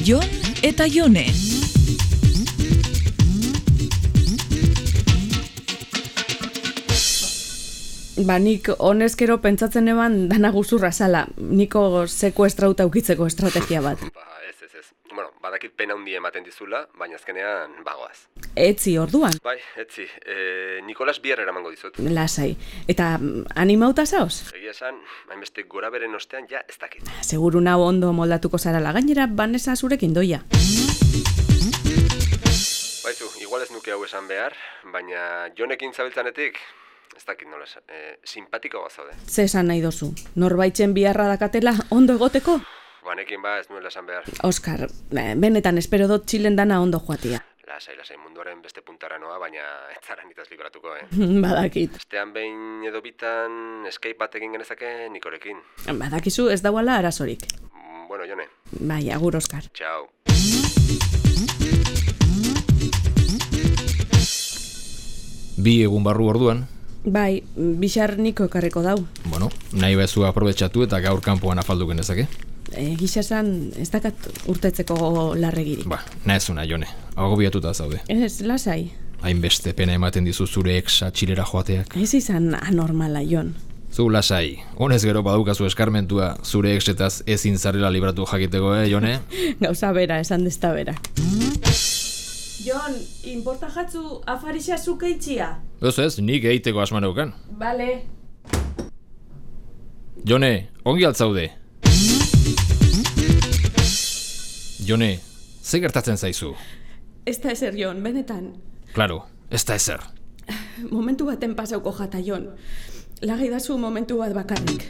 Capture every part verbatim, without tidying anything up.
Jon eta Jone. Ba, nik honezkero pentsatzen eban dana guzurra zala, niko sekuestrauta ukitzeko estrategia bat. Ba, ez, ez, ez. Bueno, badakit pena hundi ematen dizula, baina azkenean bagoaz. Etzi orduan. Bai, etzi. E, Nikolas bihar eramango dizut. Lasai. Eta animauta zaoz? Egia esan, hainbeste gora beren ostean ja ez dakit. Seguru nau ondo moldatuko zarala, gainera Vanessa zurekin doia. Baizu, igual ez nuke hau esan behar, baina Jonekin zabiltzanetik, ez dakit nola esan, e, simpatiko bazaude. Ze esan nahi dozu, norbaitzen biharra dakatela ondo egoteko? Banekin ba ez nuela esan behar. Oskar, benetan espero dut Txilen dana ondo joatia. Lasai, lasai, munduaren beste puntara noa, baina ez zara nitaz libratuko, eh? Badakit. Astean behin edo bitan escape bat egin genezake Nikorekin. Badakizu ez dauala arazorik. Mm, bueno, Jone. Bai, agur Oskar. Txau. Bi egun barru orduan. Bai, bixar niko ekarriko dau. Bueno, nahi bezu aprobetxatu eta gaur kanpoan afaldu genezake. E, Gixasan ez dakat urtetzeko larregirik. Ba, nahezuna, Jone. Agobiatuta zaude. Ez, lasai. Hainbeste pena ematen dizu zure exa txilera joateak. Ez izan anormala, Jon. Zu lasai, honez gero badukazu eskarmentua zure exetaz ezin zarela libratu jakiteko, eh, Jone? Gauza bera, esan dezta bera. Jon, inporta jatzu afarixa zuke itxia? Ez ez, nik egiteko asman eukan. Bale. Jone, ongi altzaude. Jone, ze gertatzen zaizu? Ez da ezer, Jon, benetan. Claro, ez da ezer. Momentu baten pasauko jata, Jon. Lagai dazu momentu bat bakarrik.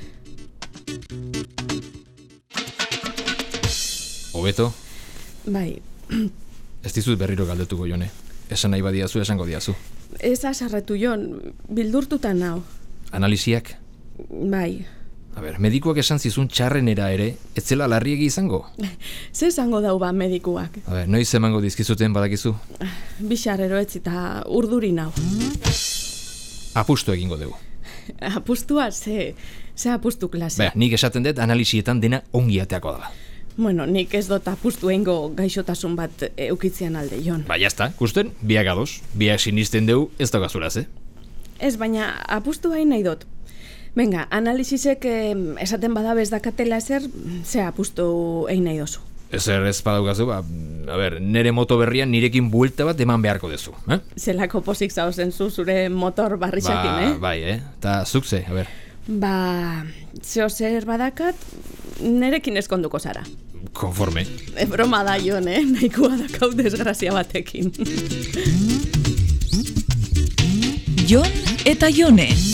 Hobeto? Bai. Ez dizut berriro galdetuko, Jone. Esan nahi badiazu, esango diazu. Ez asarretu, Jon. Bildurtuta nau. Analisiak? Bai. A ber, medikuak esan zizun txarrenera ere, ez zela larriegi izango? Ze esango dau ba medikuak? A ber, noiz emango dizkizuten badakizu? Bixarrero etzi eta urduri nau. Apustu egingo dugu. Apustua, ze, ze apustu klase. Bea, nik esaten dut analisietan dena ongi ateako dela. Bueno, nik ez dut apustu eingo gaixotasun bat eukitzean alde, Jon. Ba, jazta, kusten, biak ados, biak sinisten dugu ez daukazulaz, eh? Ez, baina apustu hain nahi dut. Venga, analisisek eh, esaten badabez dakatela ezer, ze apustu egin nahi dozu. Ezer ez badaukazu, ba, a ber, nere moto berrian nirekin buelta bat eman beharko dezu, eh? Zelako pozik zauzen zu zure motor barrixakin, ba, eh? Bai, eh? Ta zuk ze, a ber. Ba, zeo zer badakat, nerekin eskonduko zara. Konforme. E, broma da, Jon, eh? Nahikoa dakau desgrazia batekin. Jon eta Jone.